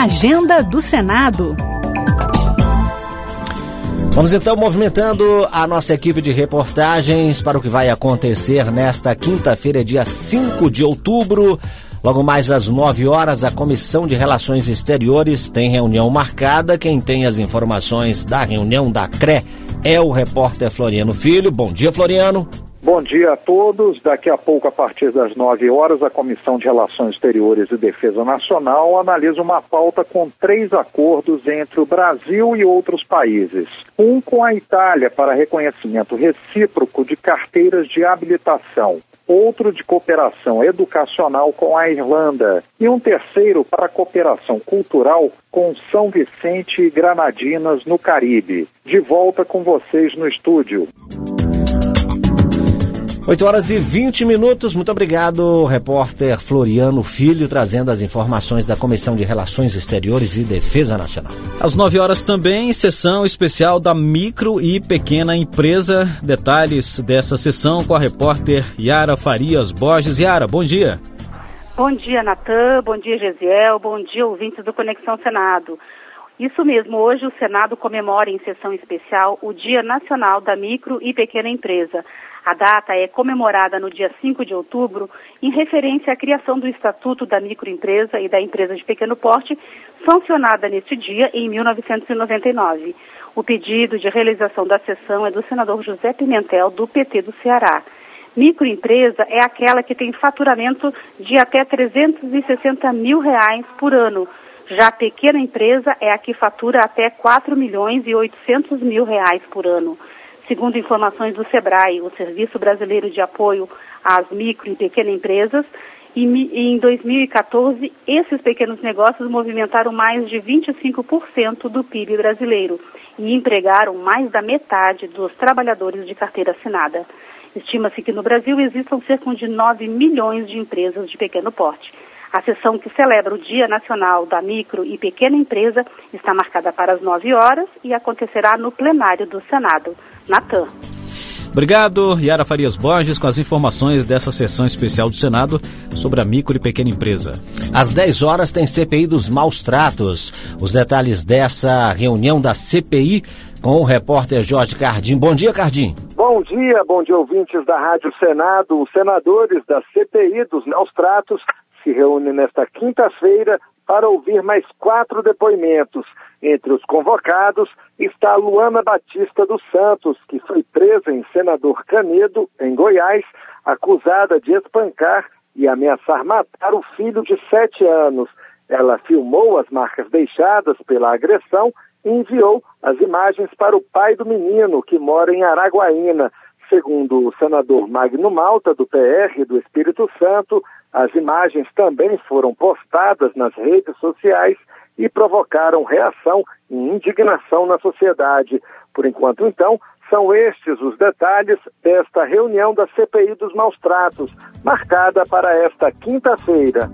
Agenda do Senado. Vamos então movimentando a nossa equipe de reportagens para o que vai acontecer nesta quinta-feira, dia 5 de outubro. Logo mais às 9 horas, a Comissão de Relações Exteriores tem reunião marcada. Quem tem as informações da reunião da CRE é o repórter Floriano Filho. Bom dia, Floriano. Bom dia a todos. Daqui a pouco, a partir das 9 horas, a Comissão de Relações Exteriores e Defesa Nacional analisa uma pauta com 3 acordos entre o Brasil e outros países. Um com a Itália para reconhecimento recíproco de carteiras de habilitação. Outro de cooperação educacional com a Irlanda e um terceiro para cooperação cultural com São Vicente e Granadinas, no Caribe. De volta com vocês no estúdio. 8 horas e 20 minutos. Muito obrigado, repórter Floriano Filho, trazendo as informações da Comissão de Relações Exteriores e Defesa Nacional. Às 9 horas também, sessão especial da micro e pequena empresa. Detalhes dessa sessão com a repórter Yara Farias Borges. Yara, bom dia. Bom dia, Natan. Bom dia, Gesiel. Bom dia, ouvintes do Conexão Senado. Isso mesmo, hoje o Senado comemora em sessão especial o Dia Nacional da Micro e Pequena Empresa. A data é comemorada no dia 5 de outubro, em referência à criação do Estatuto da Microempresa e da Empresa de Pequeno Porte, sancionada neste dia em 1999. O pedido de realização da sessão é do senador José Pimentel, do PT do Ceará. Microempresa é aquela que tem faturamento de até R$360 mil por ano. Já a pequena empresa é a que fatura até R$4.800.000 por ano. Segundo informações do SEBRAE, o Serviço Brasileiro de Apoio às Micro e Pequenas Empresas, em 2014, esses pequenos negócios movimentaram mais de 25% do PIB brasileiro e empregaram mais da metade dos trabalhadores de carteira assinada. Estima-se que no Brasil existam cerca de 9 milhões de empresas de pequeno porte. A sessão que celebra o Dia Nacional da Micro e Pequena Empresa está marcada para as 9 horas e acontecerá no plenário do Senado. Natan. Obrigado, Yara Farias Borges, com as informações dessa sessão especial do Senado sobre a micro e pequena empresa. Às 10 horas tem CPI dos maus tratos. Os detalhes dessa reunião da CPI com o repórter Jorge Cardim. Bom dia, Cardim. Bom dia, ouvintes da Rádio Senado. Os senadores da CPI dos maus tratos se reúne nesta quinta-feira para ouvir mais 4 depoimentos. Entre os convocados está Luana Batista dos Santos, que foi presa em Senador Canedo, em Goiás, acusada de espancar e ameaçar matar o filho de 7 anos. Ela filmou as marcas deixadas pela agressão e enviou as imagens para o pai do menino, que mora em Araguaína. Segundo o senador Magno Malta, do PR do Espírito Santo, as imagens também foram postadas nas redes sociais e provocaram reação e indignação na sociedade. Por enquanto, então, são estes os detalhes desta reunião da CPI dos maus tratos, marcada para esta quinta-feira.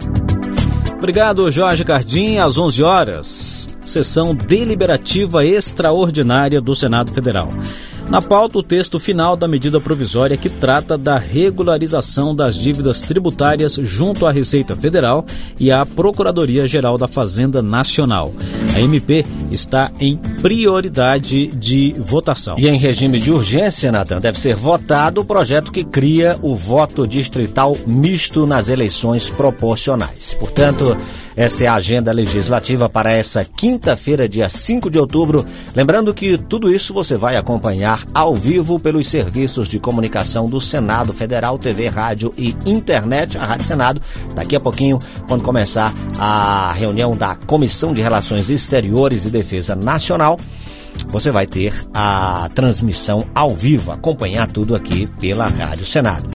Obrigado, Jorge Cardim. Às 11 horas, sessão deliberativa extraordinária do Senado Federal. Na pauta, o texto final da medida provisória que trata da regularização das dívidas tributárias junto à Receita Federal e à Procuradoria-Geral da Fazenda Nacional. A MP está em prioridade de votação. E em regime de urgência, Natan, deve ser votado o projeto que cria o voto distrital misto nas eleições proporcionais. Portanto, essa é a agenda legislativa para essa quinta-feira, dia 5 de outubro. Lembrando que tudo isso você vai acompanhar ao vivo pelos serviços de comunicação do Senado Federal, TV, rádio e internet, a Rádio Senado. Daqui a pouquinho, quando começar a reunião da Comissão de Relações Exteriores e Defesa Nacional, você vai ter a transmissão ao vivo, acompanhar tudo aqui pela Rádio Senado.